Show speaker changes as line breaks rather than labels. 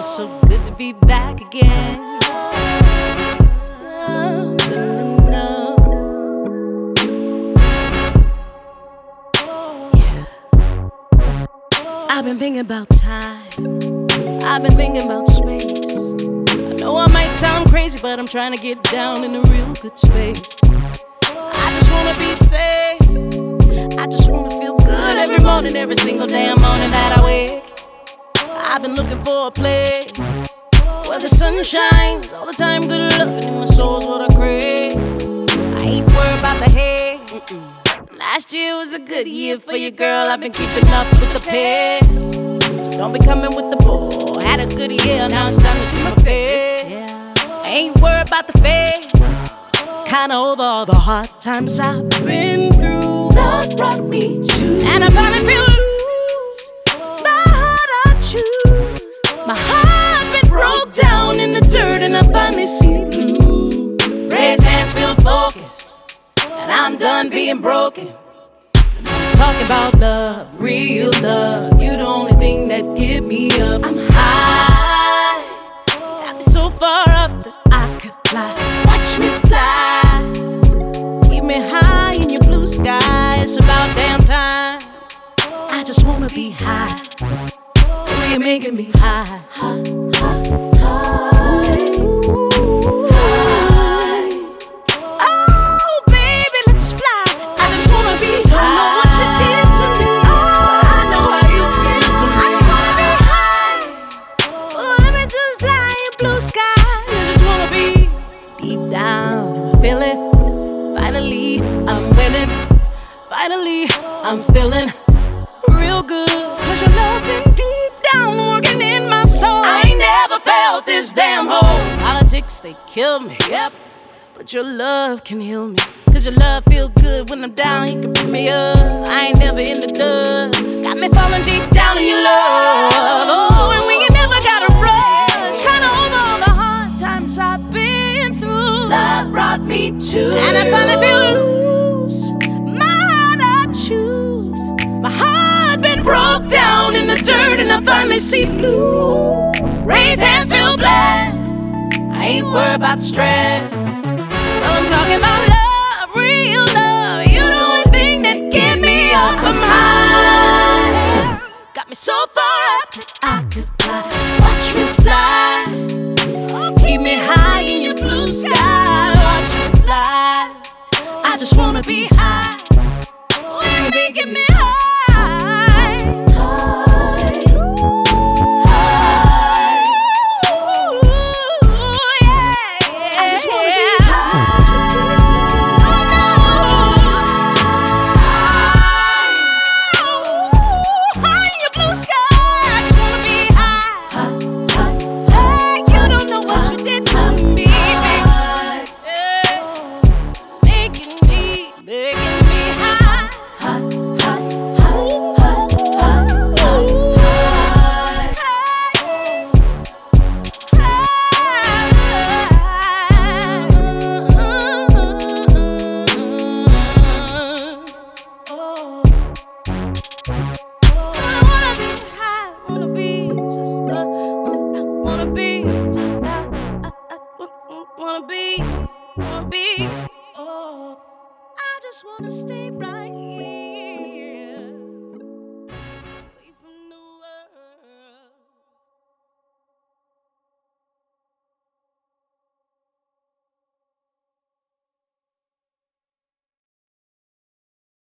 feels so good to be back again. Yeah. I've been thinking about time. I've been thinking about space. I know I might sound crazy, but I'm trying to get down in a real good space. I just wanna be safe. I just wanna feel good every morning, every single damn morning that I wake. I've been looking for a place where the sun shines all the time. Good loving in my soul's what I crave. I ain't worried about the hate. Last year was a good year for you, girl. I've been keeping up with the pace. So don't be coming with the bull. Had a good year, now it's time to see my face. I ain't worried about the fate. Kinda over all the hard times I've been through. Love brought me to, and I finally feel loose. My heart I choose. My heart been broke down in the dirt, and I finally see blue. Raised hands, feel focused, and I'm done being broken. Talking about love, real love. You the only thing that get me up. I'm high, got me so far up that I could fly. Watch me fly, keep me high in your blue sky. It's about damn time. I just wanna be high. Oh, you're making me high, high, high, high. Finally, I'm winning. Finally, I'm feeling real good. Cause your love been deep down, working in my soul. I ain't never felt this damn hole. Politics, they kill me, yep, but your love can heal me. Cause your love feel good when I'm down, you can pick me up. I ain't never in the dust. Got me falling deep down in your love. Oh, and we ain't never gotta rush. Kinda over all the hard times I've been through. Love brought me to, and I finally feel loose. My heart I choose. My heart been broke down in the dirt, and I finally see blue. Raised hands feel blessed. I ain't worried about the stress. I'm talking about love, real love. You the only thing that get me up. I'm high, got me so far up that I could fly. Watch me fly, keep me high in your blue sky. Watch me fly, I just wanna be high. Oh, you're making me